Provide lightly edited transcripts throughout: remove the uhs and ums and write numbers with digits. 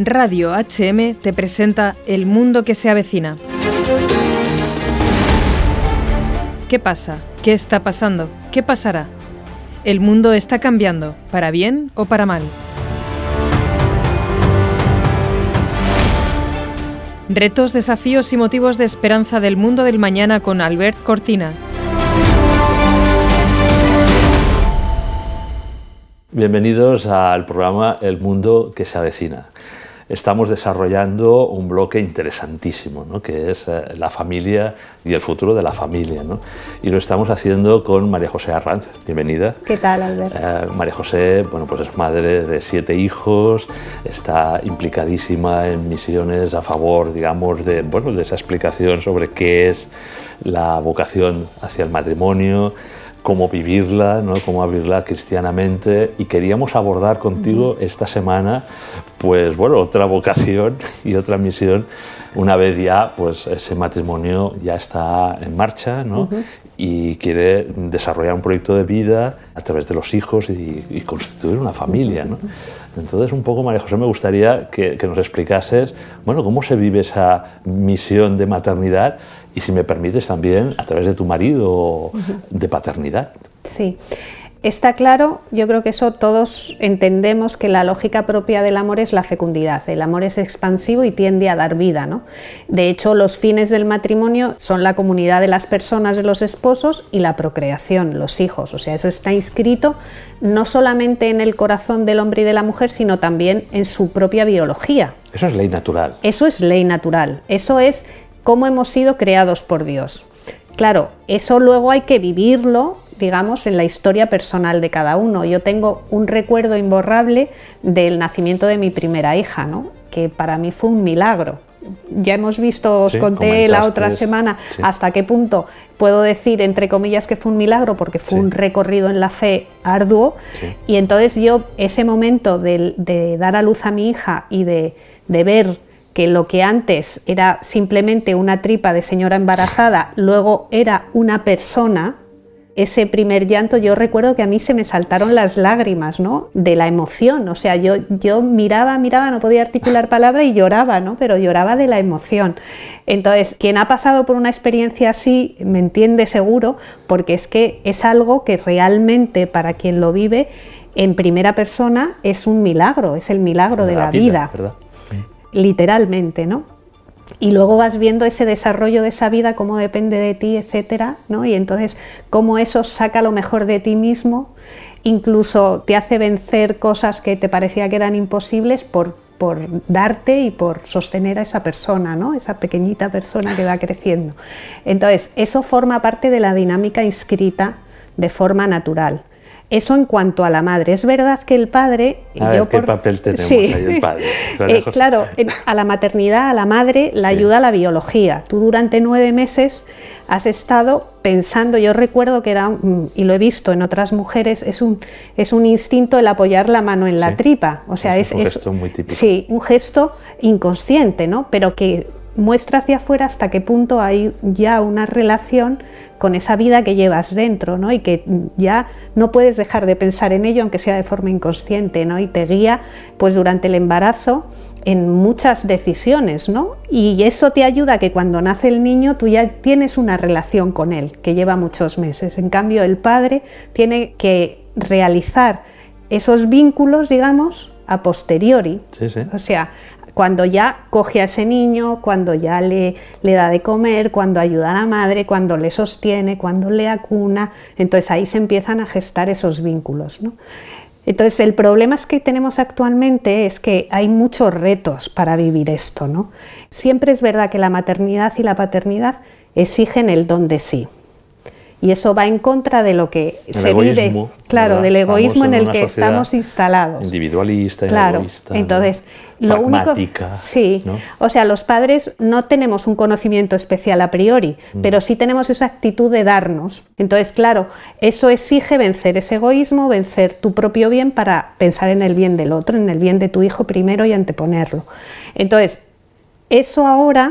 Radio HM te presenta El mundo que se avecina. ¿Qué pasa? ¿Qué está pasando? ¿Qué pasará? El mundo está cambiando, ¿para bien o para mal? Retos, desafíos y motivos de esperanza del mundo del mañana con Albert Cortina. Bienvenidos al programa El mundo que se avecina. Estamos desarrollando un bloque interesantísimo, ¿no?, que es la familia y el futuro de la familia, ¿no? Y lo estamos haciendo con María José Arranz. Bienvenida. ¿Qué tal, Albert? María José, bueno, pues es madre de 7 hijos, está implicadísima en misiones a favor, digamos, de esa explicación sobre qué es la vocación hacia el matrimonio, cómo vivirla, ¿no?, cómo vivirla cristianamente, y queríamos abordar contigo esta semana, pues bueno, otra vocación y otra misión, una vez ya pues ese matrimonio ya está en marcha, ¿no? Y quiere desarrollar un proyecto de vida a través de los hijos y constituir una familia, ¿no? Entonces, un poco, María José, me gustaría que nos explicases, bueno, cómo se vive esa misión de maternidad y, si me permites, también a través de tu marido, de paternidad. Sí. Está claro, yo creo que eso todos entendemos, que la lógica propia del amor es la fecundidad. El amor es expansivo y tiende a dar vida, ¿no? De hecho, los fines del matrimonio son la comunidad de las personas, de los esposos, y la procreación, los hijos. O sea, eso está inscrito no solamente en el corazón del hombre y de la mujer, sino también en su propia biología. Eso es ley natural. Eso es ley natural. Eso es cómo hemos sido creados por Dios. Claro, eso luego hay que vivirlo, digamos, en la historia personal de cada uno. Yo tengo un recuerdo imborrable del nacimiento de mi primera hija, ¿no?, que para mí fue un milagro. Ya hemos visto, os conté la otra semana, hasta qué punto puedo decir, entre comillas, que fue un milagro, porque fue un recorrido en la fe arduo. Y entonces yo, ese momento de dar a luz a mi hija y de ver que lo que antes era simplemente una tripa de señora embarazada, luego era una persona, ese primer llanto, yo recuerdo que a mí se me saltaron las lágrimas, ¿no?, de la emoción. O sea, yo miraba, no podía articular palabra y lloraba, ¿no?, pero lloraba de la emoción. Entonces, quien ha pasado por una experiencia así me entiende seguro, porque es que es algo que realmente, para quien lo vive en primera persona, es un milagro, es el milagro de la vida. ¿Verdad? Literalmente, ¿no? Y luego vas viendo ese desarrollo de esa vida, cómo depende de ti, etcétera, ¿no? Y entonces cómo eso saca lo mejor de ti mismo, incluso te hace vencer cosas que te parecía que eran imposibles por darte y por sostener a esa persona, ¿no?, esa pequeñita persona que va creciendo. Entonces, eso forma parte de la dinámica inscrita de forma natural. Eso en cuanto a la madre. Es verdad que el padre... ¿Qué papel tenemos ahí el padre? Claro, a la maternidad, a la madre, la ayuda a la biología. Tú durante 9 meses has estado pensando, yo recuerdo que era, y lo he visto en otras mujeres, es un instinto el apoyar la mano en la tripa. O sea, es un gesto muy típico. Sí, un gesto inconsciente, ¿no?, pero que muestra hacia afuera hasta qué punto hay ya una relación con esa vida que llevas dentro, ¿no?, y que ya no puedes dejar de pensar en ello, aunque sea de forma inconsciente, ¿no?, y te guía pues durante el embarazo en muchas decisiones, ¿no? Y eso te ayuda a que cuando nace el niño tú ya tienes una relación con él que lleva muchos meses. En cambio, el padre tiene que realizar esos vínculos, digamos, a posteriori. O sea, cuando ya coge a ese niño, cuando ya le da de comer, cuando ayuda a la madre, cuando le sostiene, cuando le acuna, entonces ahí se empiezan a gestar esos vínculos, ¿no? Entonces, el problema que tenemos actualmente es que hay muchos retos para vivir esto, ¿no? Siempre es verdad que la maternidad y la paternidad exigen el don de sí. Y eso va en contra de lo que se vive, claro, del egoísmo en el que estamos instalados. Individualista, claro. Egoísta, entonces, ¿no?, lo único, sí, ¿no? O sea, los padres no tenemos un conocimiento especial a priori, pero sí tenemos esa actitud de darnos. Entonces, claro, eso exige vencer ese egoísmo, vencer tu propio bien para pensar en el bien del otro, en el bien de tu hijo primero y anteponerlo. Entonces, eso ahora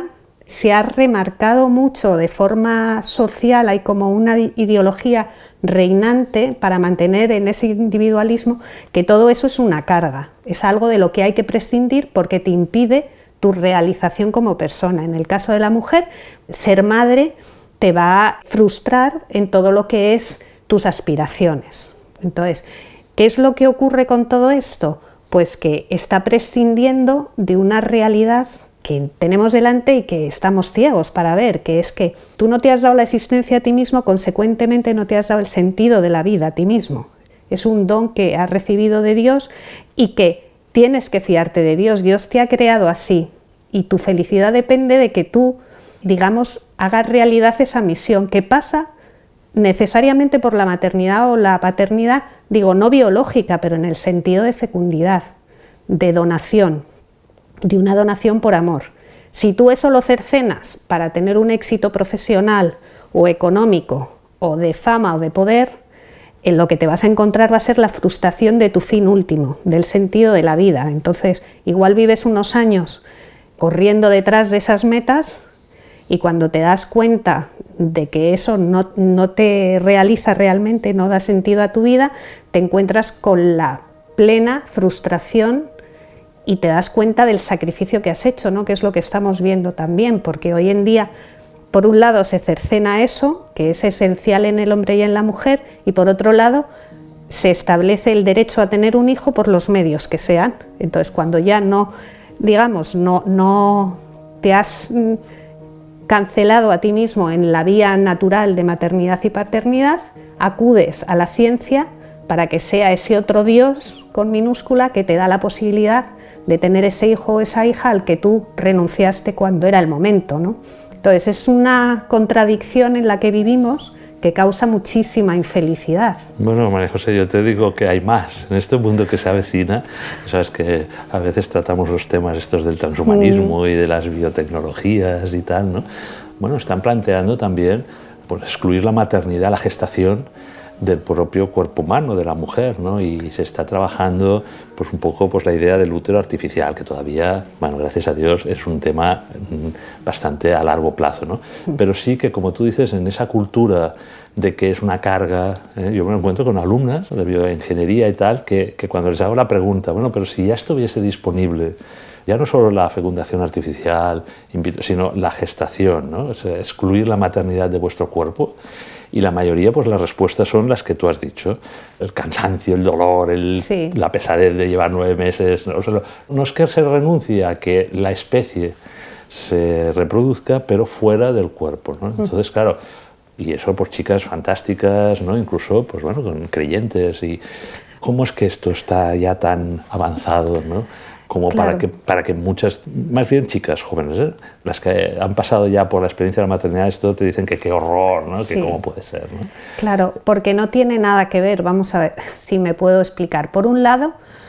se ha remarcado mucho de forma social, hay como una ideología reinante para mantener en ese individualismo que todo eso es una carga, es algo de lo que hay que prescindir porque te impide tu realización como persona. En el caso de la mujer, ser madre te va a frustrar en todo lo que es tus aspiraciones. Entonces, ¿qué es lo que ocurre con todo esto? Pues que está prescindiendo de una realidad que tenemos delante y que estamos ciegos para ver, que es que tú no te has dado la existencia a ti mismo, consecuentemente no te has dado el sentido de la vida a ti mismo. Es un don que has recibido de Dios y que tienes que fiarte de Dios. Dios te ha creado así y tu felicidad depende de que tú, digamos, hagas realidad esa misión. ¿Qué pasa? Necesariamente por la maternidad o la paternidad, digo no biológica, pero en el sentido de fecundidad, de donación, de una donación por amor. Si tú eso lo cercenas para tener un éxito profesional o económico o de fama o de poder, en lo que te vas a encontrar va a ser la frustración de tu fin último, del sentido de la vida. Entonces, igual vives unos años corriendo detrás de esas metas y cuando te das cuenta de que eso no te realiza realmente, no da sentido a tu vida, te encuentras con la plena frustración y te das cuenta del sacrificio que has hecho, ¿no? Que es lo que estamos viendo también, porque hoy en día, por un lado, se cercena eso, que es esencial en el hombre y en la mujer, y por otro lado, se establece el derecho a tener un hijo por los medios que sean. Entonces, cuando ya no, digamos, no te has cancelado a ti mismo en la vía natural de maternidad y paternidad, acudes a la ciencia para que sea ese otro Dios con minúscula que te da la posibilidad de tener ese hijo o esa hija al que tú renunciaste cuando era el momento, ¿no? Entonces es una contradicción en la que vivimos que causa muchísima infelicidad. Bueno, María José, yo te digo que hay más. En este mundo que se avecina, sabes que a veces tratamos los temas estos del transhumanismo y de las biotecnologías y tal, ¿no? Bueno, están planteando también pues, excluir la maternidad, la gestación del propio cuerpo humano, de la mujer, ¿no? Y se está trabajando pues un poco pues la idea del útero artificial, que todavía, bueno, gracias a Dios, es un tema bastante a largo plazo, ¿no? Pero sí que, como tú dices, en esa cultura de que es una carga, yo me encuentro con alumnas de bioingeniería y tal, que cuando les hago la pregunta, bueno, pero si ya estuviese disponible, ya no solo la fecundación artificial, sino la gestación, ¿no? O sea, excluir la maternidad de vuestro cuerpo. Y la mayoría, pues las respuestas son las que tú has dicho. El cansancio, el dolor, sí, la pesadez de llevar 9 meses. O sea, no es que se renuncie a que la especie se reproduzca, pero fuera del cuerpo, ¿no? Entonces, claro, y eso por chicas fantásticas, ¿no? Incluso, pues bueno, con creyentes. Y ¿cómo es que esto está ya tan avanzado, ¿no? Como claro, para que muchas, más bien chicas jóvenes, las que han pasado ya por la experiencia de la maternidad, esto te dicen que qué horror, ¿no? Sí. Que cómo puede ser, ¿no? Claro, porque no tiene nada que ver, vamos a ver si me puedo explicar. Por un lado,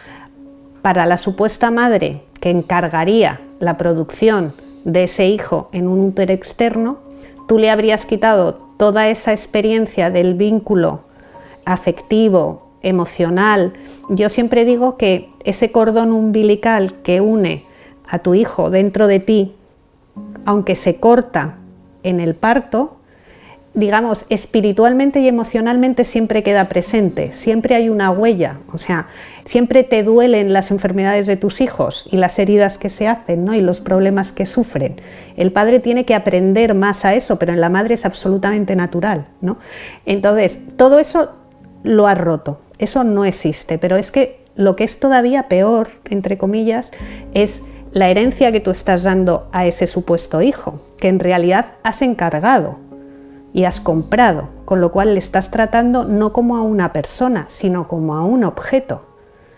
para la supuesta madre que encargaría la producción de ese hijo en un útero externo, tú le habrías quitado toda esa experiencia del vínculo afectivo, emocional. Yo siempre digo que ese cordón umbilical que une a tu hijo dentro de ti, aunque se corta en el parto, digamos, espiritualmente y emocionalmente siempre queda presente, siempre hay una huella, o sea, siempre te duelen las enfermedades de tus hijos y las heridas que se hacen, ¿no? Y los problemas que sufren. El padre tiene que aprender más a eso, pero en la madre es absolutamente natural, ¿no? Entonces, todo eso lo has roto. Eso no existe, pero es que lo que es todavía peor, entre comillas, es la herencia que tú estás dando a ese supuesto hijo, que en realidad has encargado y has comprado, con lo cual le estás tratando no como a una persona, sino como a un objeto.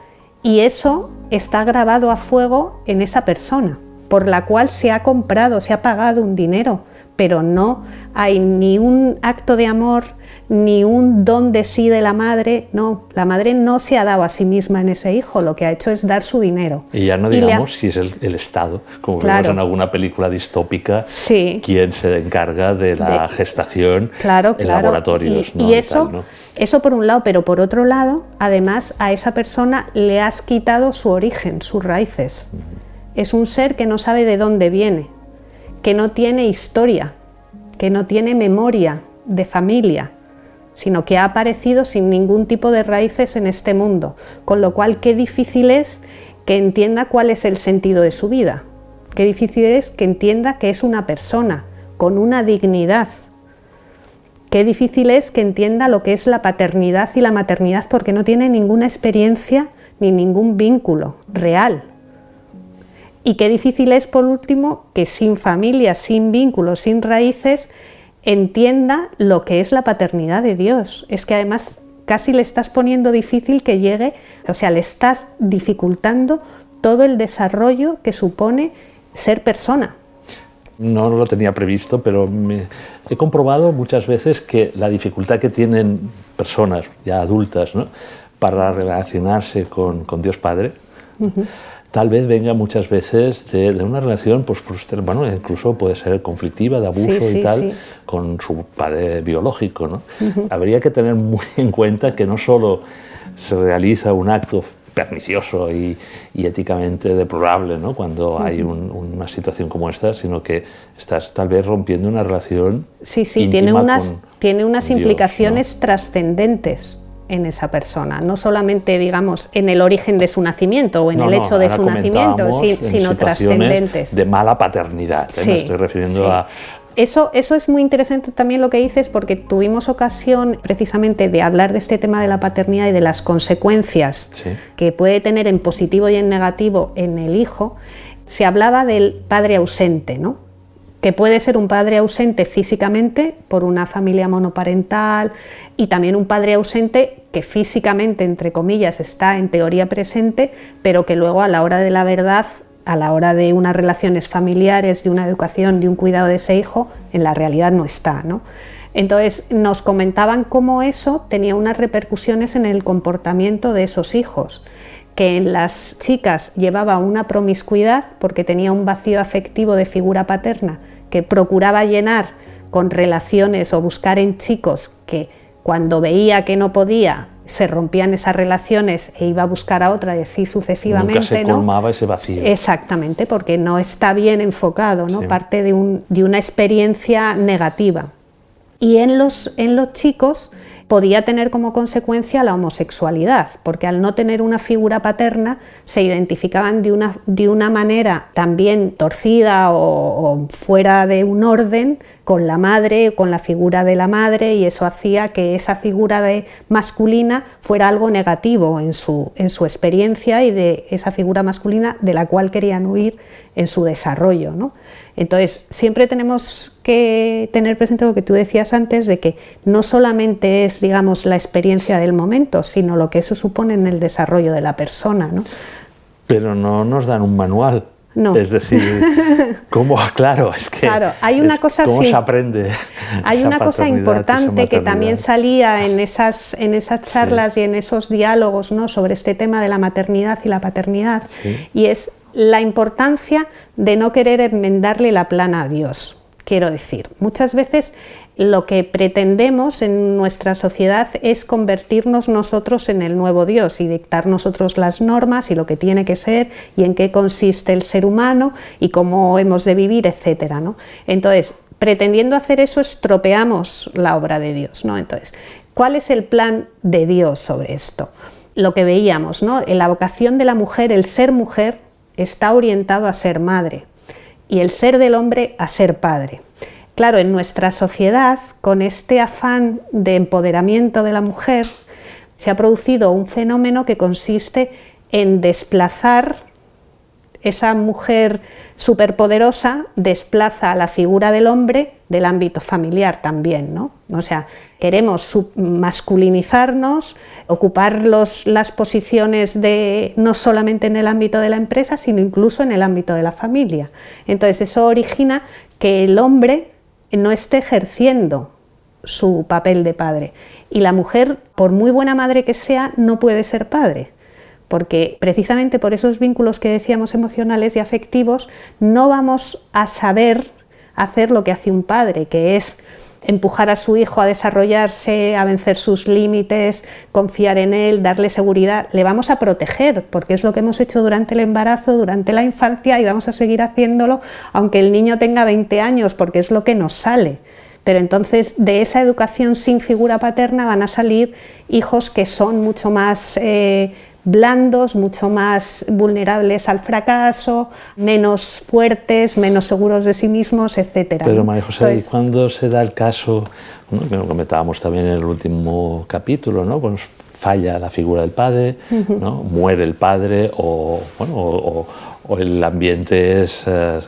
Y eso está grabado a fuego en esa persona, por la cual se ha comprado, se ha pagado un dinero, pero no hay ni un acto de amor, ni un don de sí de la madre. No, la madre no se ha dado a sí misma en ese hijo, lo que ha hecho es dar su dinero. Y ya no digamos si es el Estado, como claro, vemos en alguna película distópica, sí, quien se encarga de la gestación en laboratorios. Y eso, tal, ¿no? Eso por un lado, pero por otro lado, además a esa persona le has quitado su origen, sus raíces. Es un ser que no sabe de dónde viene, que no tiene historia, que no tiene memoria de familia, sino que ha aparecido sin ningún tipo de raíces en este mundo, con lo cual qué difícil es que entienda cuál es el sentido de su vida, qué difícil es que entienda que es una persona con una dignidad, qué difícil es que entienda lo que es la paternidad y la maternidad porque no tiene ninguna experiencia ni ningún vínculo real. Y qué difícil es, por último, que sin familia, sin vínculos, sin raíces, entienda lo que es la paternidad de Dios. Es que además casi le estás poniendo difícil que llegue, o sea, le estás dificultando todo el desarrollo que supone ser persona. No lo tenía previsto, pero he comprobado muchas veces que la dificultad que tienen personas ya adultas, ¿no?, para relacionarse con Dios Padre, tal vez venga muchas veces de una relación pues frustrada, bueno, incluso puede ser conflictiva, de abuso y tal, con su padre biológico, ¿no? Habría que tener muy en cuenta que no solo se realiza un acto pernicioso y éticamente deplorable, ¿no?, cuando hay una situación como esta, sino que estás tal vez rompiendo una relación íntima tiene unas con implicaciones, Dios, ¿no?, trascendentes en esa persona, no solamente, digamos, en el origen de su nacimiento o en el hecho de su nacimiento, sino trascendentes. De mala paternidad, ¿eh? Me estoy refiriendo a... Eso es muy interesante también lo que dices, porque tuvimos ocasión precisamente de hablar de este tema de la paternidad y de las consecuencias que puede tener en positivo y en negativo en el hijo. Se hablaba del padre ausente, ¿no?, que puede ser un padre ausente físicamente por una familia monoparental y también un padre ausente que físicamente, entre comillas, está en teoría presente, pero que luego a la hora de la verdad, a la hora de unas relaciones familiares, de una educación, de un cuidado de ese hijo, en la realidad no está, ¿no? Entonces nos comentaban cómo eso tenía unas repercusiones en el comportamiento de esos hijos, que en las chicas llevaba una promiscuidad porque tenía un vacío afectivo de figura paterna que procuraba llenar con relaciones o buscar en chicos que cuando veía que no podía se rompían esas relaciones e iba a buscar a otra y así sucesivamente. Nunca se colmaba ese vacío. Exactamente, porque no está bien enfocado, ¿no? Parte de una experiencia negativa. Y en los chicos podía tener como consecuencia la homosexualidad, porque al no tener una figura paterna se identificaban de una manera también torcida o fuera de un orden con la madre, con la figura de la madre, y eso hacía que esa figura masculina fuera algo negativo en su experiencia y de esa figura masculina de la cual querían huir en su desarrollo, ¿no? Entonces, siempre tenemos que tener presente lo que tú decías antes, de que no solamente es, digamos, la experiencia del momento, sino lo que eso supone en el desarrollo de la persona, ¿no? Pero no nos dan un manual. No. Es decir, ¿cómo? Claro, es que... Claro, hay una cosa ¿cómo se aprende? Hay una cosa importante que también salía en esas charlas y en esos diálogos, ¿no?, sobre este tema de la maternidad y la paternidad, y es la importancia de no querer enmendarle la plana a Dios. Quiero decir, muchas veces lo que pretendemos en nuestra sociedad es convertirnos nosotros en el nuevo Dios y dictar nosotros las normas y lo que tiene que ser y en qué consiste el ser humano y cómo hemos de vivir, etcétera, ¿no? Entonces, pretendiendo hacer eso, estropeamos la obra de Dios, ¿no? Entonces, ¿cuál es el plan de Dios sobre esto? Lo que veíamos, ¿no? En la vocación de la mujer, el ser mujer está orientado a ser madre y el ser del hombre a ser padre. Claro, en nuestra sociedad, con este afán de empoderamiento de la mujer, se ha producido un fenómeno que consiste en desplazar esa mujer superpoderosa, desplaza a la figura del hombre del ámbito familiar también, ¿no? O sea, queremos masculinizarnos, ocupar las posiciones no solamente en el ámbito de la empresa, sino incluso en el ámbito de la familia. Entonces eso origina que el hombre no esté ejerciendo su papel de padre y la mujer, por muy buena madre que sea, no puede ser padre, porque precisamente por esos vínculos que decíamos emocionales y afectivos no vamos a saber hacer lo que hace un padre, que es empujar a su hijo a desarrollarse, a vencer sus límites, confiar en él, darle seguridad. Le vamos a proteger, porque es lo que hemos hecho durante el embarazo, durante la infancia, y vamos a seguir haciéndolo aunque el niño tenga 20 años, porque es lo que nos sale. Pero entonces de esa educación sin figura paterna van a salir hijos que son mucho más blandos, mucho más vulnerables al fracaso, menos fuertes, menos seguros de sí mismos, etc. Pero María José, entonces, ¿y cuándo se da el caso, que lo comentábamos también en el último capítulo, ¿no? Pues falla la figura del padre, ¿no? Muere el padre o el ambiente es...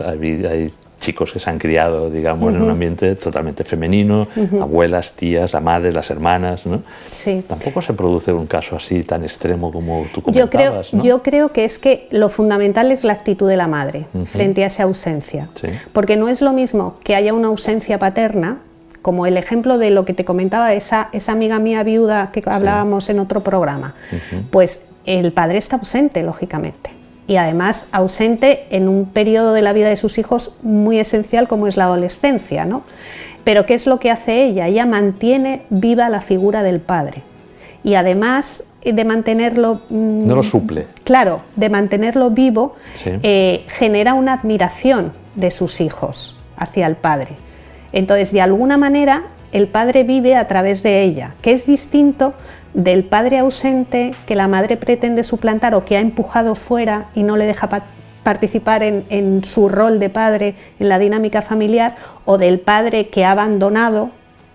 hay chicos que se han criado, digamos, en un ambiente totalmente femenino, abuelas, tías, la madre, las hermanas, ¿no? Sí. Tampoco se produce un caso así tan extremo como tú comentabas, ¿no? Yo creo que es que lo fundamental es la actitud de la madre frente a esa ausencia. Sí. Porque no es lo mismo que haya una ausencia paterna, como el ejemplo de lo que te comentaba, esa amiga mía viuda que hablábamos en otro programa. Pues el padre está ausente, lógicamente. Y además ausente en un periodo de la vida de sus hijos muy esencial como es la adolescencia, ¿no? Pero ¿qué es lo que hace ella? Ella mantiene viva la figura del padre y además de mantenerlo... no lo suple. Claro, de mantenerlo vivo, sí. Genera una admiración de sus hijos hacia el padre. Entonces, de alguna manera, el padre vive a través de ella, que es distinto del padre ausente que la madre pretende suplantar o que ha empujado fuera y no le deja participar en su rol de padre, en la dinámica familiar, o del padre que ha abandonado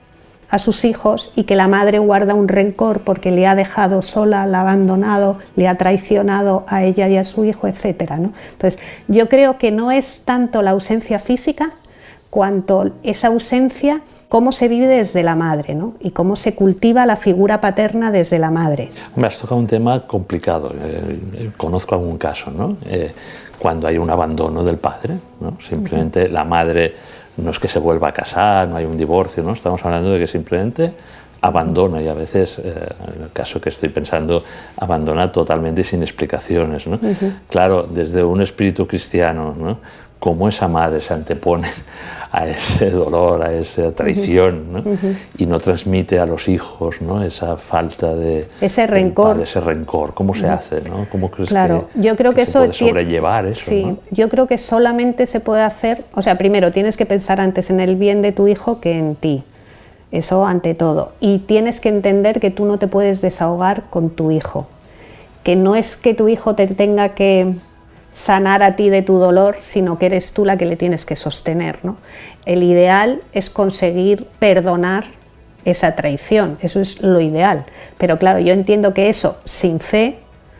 a sus hijos y que la madre guarda un rencor porque le ha dejado sola, la ha abandonado, le ha traicionado a ella y a su hijo, etc., ¿no? Entonces, yo creo que no es tanto la ausencia física cuanto esa ausencia, cómo se vive desde la madre, ¿no? Y cómo se cultiva la figura paterna desde la madre. Me has tocado un tema complicado. Conozco algún caso, ¿no? Cuando hay un abandono del padre, ¿no? Simplemente la madre no es que se vuelva a casar, no hay un divorcio, ¿no? Estamos hablando de que simplemente abandona, y a veces, en el caso que estoy pensando, abandona totalmente y sin explicaciones, ¿no? Claro, desde un espíritu cristiano, ¿no? Cómo esa madre se antepone a ese dolor, a esa traición, ¿no? Y no transmite a los hijos, ¿no? Esa falta de ese rencor. Ese rencor. ¿Cómo se hace, ¿no? ¿Cómo crees yo creo que se puede sobrellevar eso? Sí, ¿no? Yo creo que solamente se puede hacer, o sea, primero tienes que pensar antes en el bien de tu hijo que en ti. Eso ante todo. Y tienes que entender que tú no te puedes desahogar con tu hijo. Que no es que tu hijo te tenga que sanar a ti de tu dolor, sino que eres tú la que le tienes que sostener, ¿no? El ideal es conseguir perdonar esa traición, eso es lo ideal. Pero claro, yo entiendo que eso sin fe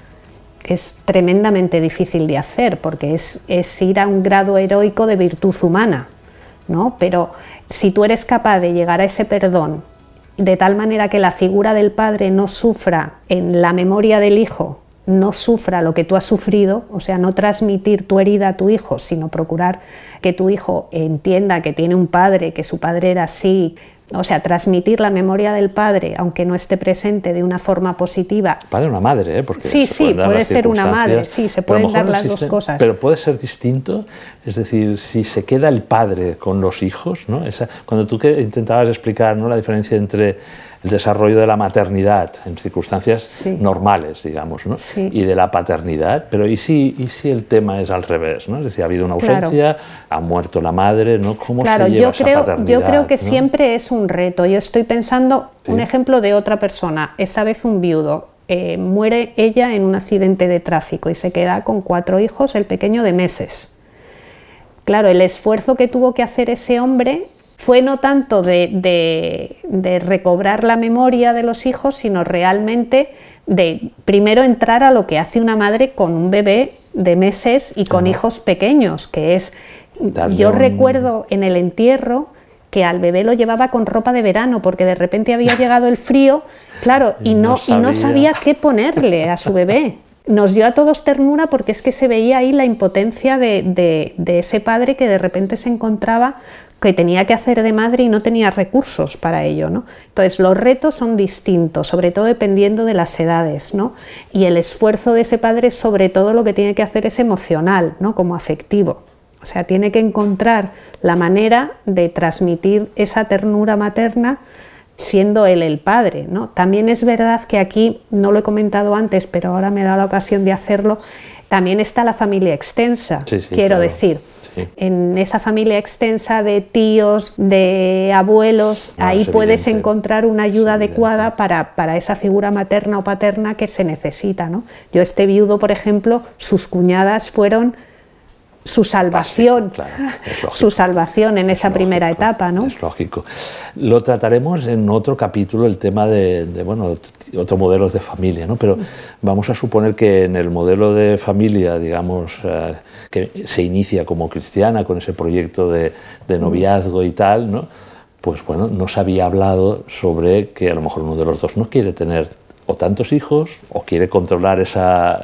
es tremendamente difícil de hacer, porque es ir a un grado heroico de virtud humana, ¿no? Pero si tú eres capaz de llegar a ese perdón de tal manera que la figura del padre no sufra en la memoria del hijo, no sufra lo que tú has sufrido, o sea, no transmitir tu herida a tu hijo, sino procurar que tu hijo entienda que tiene un padre, que su padre era así, o sea, transmitir la memoria del padre, aunque no esté presente, de una forma positiva. Padre o una madre, ¿eh? Porque sí, puede ser una madre, sí, se pueden dar las dos cosas. Pero puede ser distinto, es decir, si se queda el padre con los hijos, ¿no? Cuando tú intentabas explicar, ¿no?, la diferencia entre el desarrollo de la maternidad en circunstancias normales, digamos, ¿no? Y de la paternidad, pero ¿y si el tema es al revés, ¿no? Es decir, ha habido una ausencia, ha muerto la madre, ¿no? ¿Cómo se lleva esa paternidad? Yo creo que ¿no? siempre es un reto. Yo estoy pensando un ejemplo de otra persona, esta vez un viudo. Muere ella en un accidente de tráfico y se queda con 4 hijos, el pequeño de meses. Claro, el esfuerzo que tuvo que hacer ese hombre fue no tanto de recobrar la memoria de los hijos, sino realmente de primero entrar a lo que hace una madre con un bebé de meses y con hijos pequeños, que es... Yo recuerdo en el entierro que al bebé lo llevaba con ropa de verano porque de repente había llegado el frío, claro, y no sabía qué ponerle a su bebé. Nos dio a todos ternura porque es que se veía ahí la impotencia de ese padre que de repente se encontraba que tenía que hacer de madre y no tenía recursos para ello, ¿no? Entonces los retos son distintos, sobre todo dependiendo de las edades, ¿no? Y el esfuerzo de ese padre, sobre todo, lo que tiene que hacer es emocional, ¿no? Como afectivo. O sea, tiene que encontrar la manera de transmitir esa ternura materna siendo él el padre, ¿no? También es verdad que aquí, no lo he comentado antes, pero ahora me da la ocasión de hacerlo, también está la familia extensa, quiero decir. Sí. En esa familia extensa de tíos, de abuelos, ahí puedes encontrar una ayuda adecuada para esa figura materna o paterna que se necesita, ¿no? Yo, este viudo, por ejemplo, sus cuñadas fueron su salvación, claro, su salvación en esa primera etapa, ¿no? Es lógico. Lo trataremos en otro capítulo, el tema de otros modelos de familia, ¿no? Pero vamos a suponer que en el modelo de familia, digamos, que se inicia como cristiana con ese proyecto de noviazgo y tal, ¿no? Pues bueno, no se había hablado sobre que a lo mejor uno de los dos no quiere tener o tantos hijos o quiere controlar esa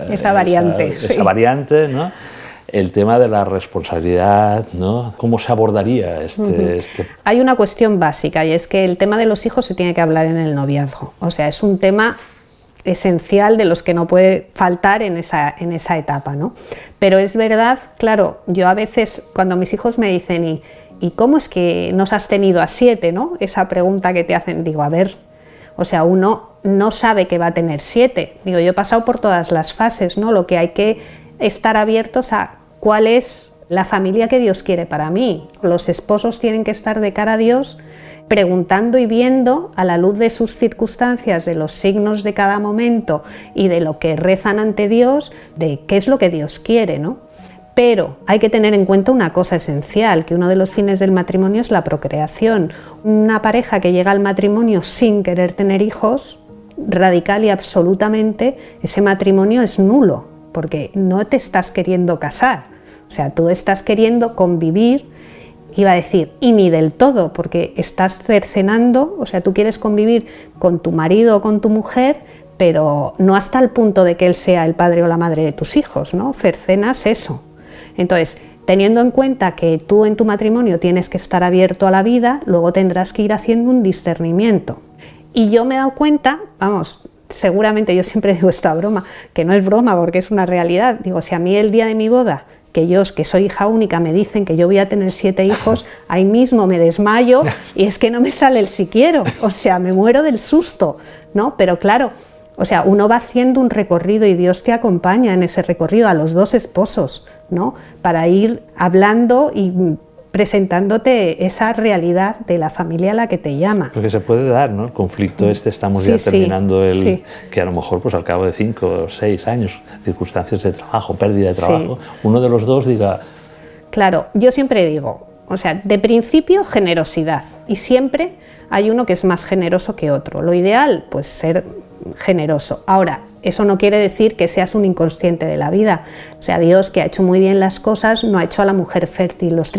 variante, ¿no? El tema de la responsabilidad, ¿no? ¿Cómo se abordaría este? Hay una cuestión básica, y es que el tema de los hijos se tiene que hablar en el noviazgo. O sea, es un tema esencial de los que no puede faltar en esa etapa, ¿no? Pero es verdad, claro, yo a veces cuando mis hijos me dicen ¿y cómo es que nos has tenido a 7, ¿no? Esa pregunta que te hacen, digo, a ver, o sea, uno no sabe que va a tener 7. Digo, yo he pasado por todas las fases, ¿no? Lo que hay que estar abiertos a cuál es la familia que Dios quiere para mí. Los esposos tienen que estar de cara a Dios, preguntando y viendo a la luz de sus circunstancias, de los signos de cada momento y de lo que rezan ante Dios, de qué es lo que Dios quiere, ¿no? Pero hay que tener en cuenta una cosa esencial, que uno de los fines del matrimonio es la procreación. Una pareja que llega al matrimonio sin querer tener hijos, radical y absolutamente, ese matrimonio es nulo, porque no te estás queriendo casar. O sea, tú estás queriendo convivir, iba a decir, y ni del todo, porque estás cercenando, o sea, tú quieres convivir con tu marido o con tu mujer, pero no hasta el punto de que él sea el padre o la madre de tus hijos, ¿no? Cercenas eso. Entonces, teniendo en cuenta que tú en tu matrimonio tienes que estar abierto a la vida, luego tendrás que ir haciendo un discernimiento. Y yo me he dado cuenta, vamos, seguramente yo siempre digo esta broma, que no es broma porque es una realidad. Digo, si a mí el día de mi boda, que soy hija única, me dicen que yo voy a tener 7 hijos, ahí mismo me desmayo y es que no me sale el si quiero, o sea, me muero del susto, ¿no? Pero claro, o sea, uno va haciendo un recorrido y Dios te acompaña en ese recorrido, a los dos esposos, ¿no? Para ir hablando y presentándote esa realidad de la familia a la que te llama. Porque se puede dar, ¿no? El conflicto estamos ya terminando que a lo mejor pues al cabo de 5 o 6 años, circunstancias de trabajo, pérdida de trabajo, uno de los dos diga... Claro, yo siempre digo, o sea, de principio generosidad, y siempre hay uno que es más generoso que otro. Lo ideal, pues ser generoso. Ahora, eso no quiere decir que seas un inconsciente de la vida. O sea, Dios, que ha hecho muy bien las cosas, no ha hecho a la mujer fértil los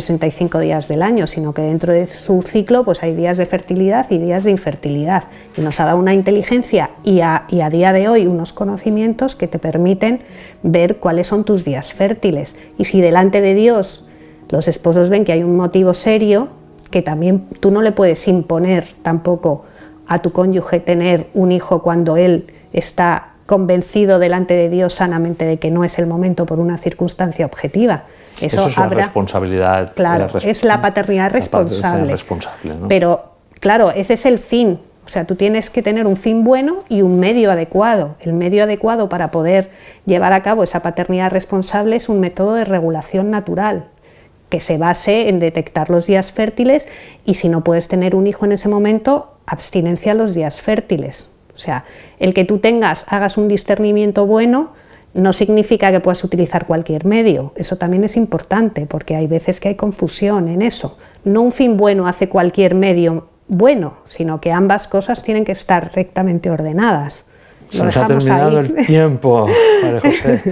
365 días del año, sino que dentro de su ciclo pues hay días de fertilidad y días de infertilidad. Y nos ha dado una inteligencia y a día de hoy unos conocimientos que te permiten ver cuáles son tus días fértiles. Y si delante de Dios los esposos ven que hay un motivo serio, que también tú no le puedes imponer tampoco a tu cónyuge tener un hijo cuando él está convencido delante de Dios sanamente de que no es el momento por una circunstancia objetiva. Eso es la responsabilidad. Claro, es la paternidad responsable. ¿No? Pero claro, ese es el fin. O sea, tú tienes que tener un fin bueno y un medio adecuado. El medio adecuado para poder llevar a cabo esa paternidad responsable es un método de regulación natural que se base en detectar los días fértiles y si no puedes tener un hijo en ese momento, abstinencia a los días fértiles. O sea, el que tú hagas un discernimiento bueno no significa que puedas utilizar cualquier medio. Eso también es importante porque hay veces que hay confusión en eso. No un fin bueno hace cualquier medio bueno, sino que ambas cosas tienen que estar rectamente ordenadas. Se nos ha terminado el tiempo, María José.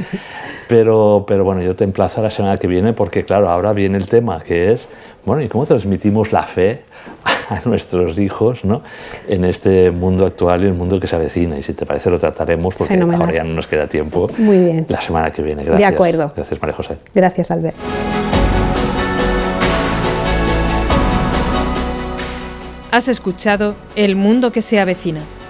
Pero bueno, yo te emplazo a la semana que viene porque, claro, ahora viene el tema que es, bueno, ¿y cómo transmitimos la fe a nuestros hijos, ¿no? En este mundo actual y el mundo que se avecina? Y si te parece lo trataremos porque ahora ya no nos queda tiempo. Muy bien. La semana que viene. Gracias. De acuerdo. Gracias, María José. Gracias, Albert. Has escuchado El mundo que se avecina.